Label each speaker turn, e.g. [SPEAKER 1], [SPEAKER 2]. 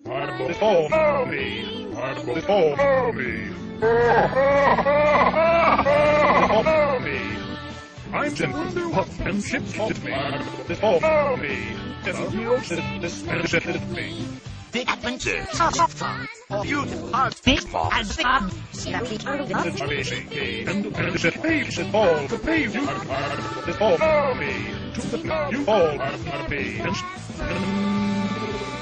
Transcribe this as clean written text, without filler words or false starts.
[SPEAKER 1] Before me, before me, before me. I'm Jim Hot and ship to me. Before me, if you should dispense me.
[SPEAKER 2] Big adventure, beautiful heart, baseball, and fun.
[SPEAKER 1] And should pay should fall to pay you before me. To the you fall me and